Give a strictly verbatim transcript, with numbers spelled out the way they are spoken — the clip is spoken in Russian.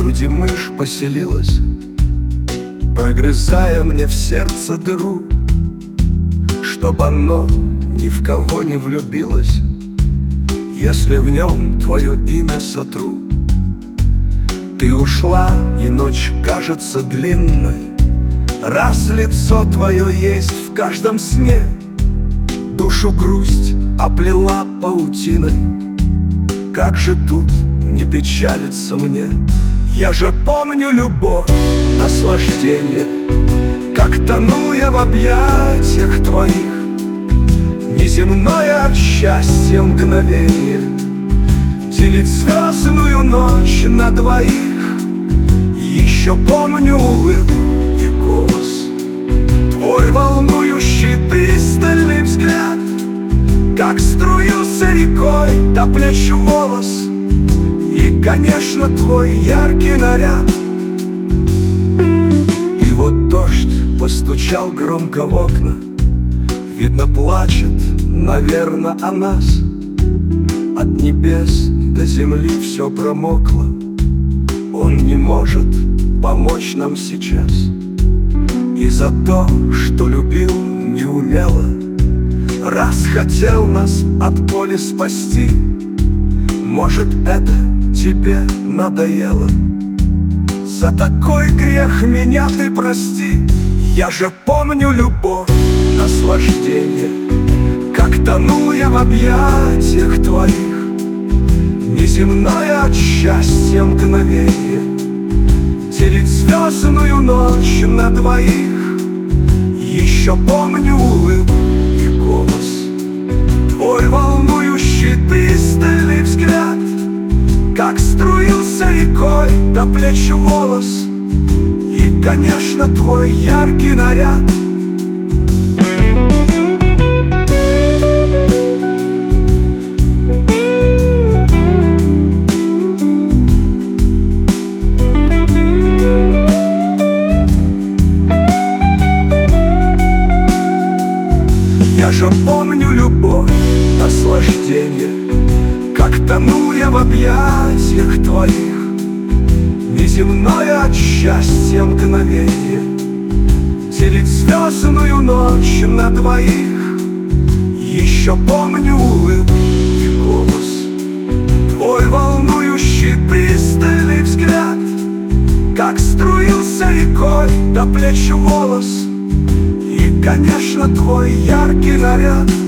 груди мышь поселилась, прогрызая мне в сердце дыру, чтоб оно ни в кого не влюбилось, если в нем твое имя сотру. Ты ушла, и ночь кажется длинной, раз лицо твое есть в каждом сне. Душу грусть оплела паутиной, как же тут не печалиться мне? Я же помню любовь, наслаждение, как тону я в объятиях твоих. Неземное от счастья мгновение делит звездную ночь на двоих. Еще помню улыбку и голос твой, волнующий пристальный взгляд, как струился рекой до плеч волос, и, конечно, твой яркий наряд. И вот дождь постучал громко в окна, видно, плачет, наверно, о нас. От небес до земли все промокло, он не может помочь нам сейчас. И за то, что любил неумело, раз хотел нас от боли спасти, может, это тебе надоело? За такой грех меня ты прости. Я же помню любовь, наслаждение, как тону я в объятиях твоих. Неземное от счастья мгновение делит звездную ночь на двоих. Еще помню улыбку и голос твой, волнующий пристальный взгляд, как струился рекой до плеч волос, и, конечно, твой яркий наряд. Я же помню любовь, наслаждение, как тону я в объятиях твоих. Неземное от счастья мгновение делит звездную ночь на двоих. Еще помню улыбку и голос твой, волнующий пристальный взгляд, как струился рекой до плеч волос, и, конечно, твой яркий наряд.